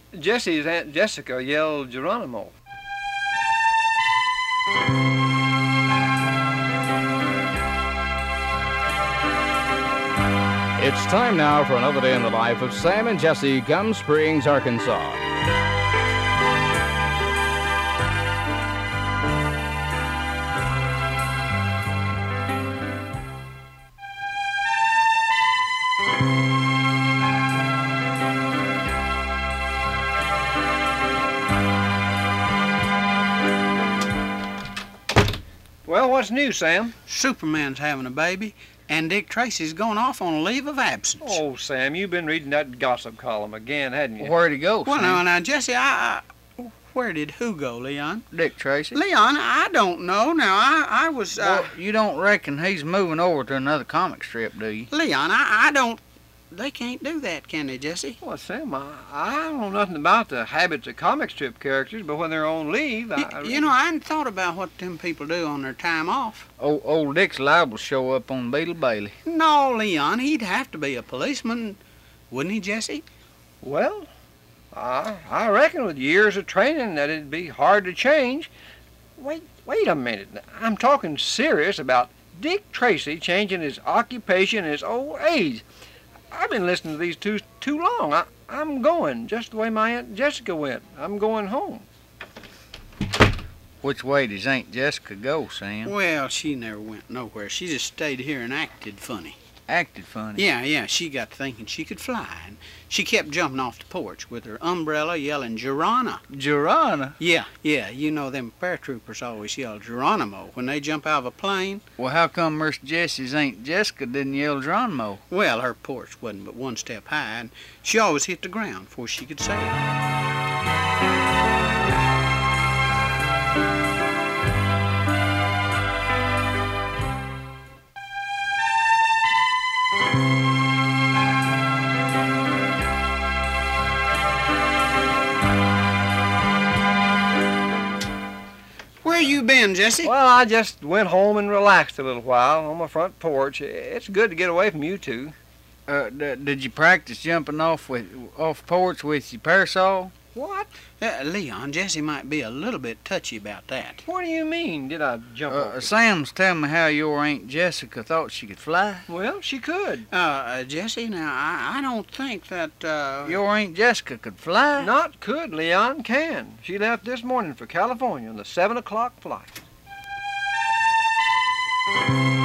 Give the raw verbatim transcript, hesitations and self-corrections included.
Jesse's Aunt Jessica yelled Geronimo. It's time now for another day in the life of Sam and Jesse, Gum Springs, Arkansas. Well, what's new, Sam? Superman's having a baby, and Dick Tracy's going off on a leave of absence. Oh, Sam, you've been reading that gossip column again, hadn't you? Where'd he go, Well, Sam? now, now, Jesse, I, I... Where did who go, Leon? Dick Tracy? Leon, I don't know. Now, I, I was... Uh, Well, you don't reckon he's moving over to another comic strip, do you? Leon, I, I don't... They can't do that, can they, Jesse? Well, Sam, I, I don't know nothing about the habits of comic strip characters, but when they're on leave, I, I Y- you know, I hadn't thought about what them people do on their time off. Old, old Dick's liable to show up on Beetle Bailey. No, Leon, he'd have to be a policeman, wouldn't he, Jesse? Well, I, I reckon with years of training that it'd be hard to change. Wait, wait a minute. I'm talking serious about Dick Tracy changing his occupation in his old age. I've been listening to these two too long. I, I'm going, just the way my Aunt Jessica went. I'm going home. Which way does Aunt Jessica go, Sam? Well, she never went nowhere. She just stayed here and acted funny. Acted funny. Yeah, yeah, she got thinking she could fly, and she kept jumping off the porch with her umbrella yelling, Geronimo. Geronimo? Yeah, yeah, you know them paratroopers always yell Geronimo when they jump out of a plane. Well, how come Miss Jessie's Aunt Jessica didn't yell Geronimo? Well, her porch wasn't but one step high, and she always hit the ground before she could say it. Where you been, Jesse? Well, I just went home and relaxed a little while on my front porch. It's good to get away from you two. Uh, d- did you practice jumping off with off porch with your parasol? What? Uh, Leon, Jesse might be a little bit touchy about that. What do you mean, did I jump Uh, over? Sam's telling me how your Aunt Jessica thought she could fly. Well, she could. Uh, uh Jesse, now, I, I don't think that, uh... Your Aunt Jessica could fly? Not could, Leon, can. She left this morning for California on the seven o'clock flight.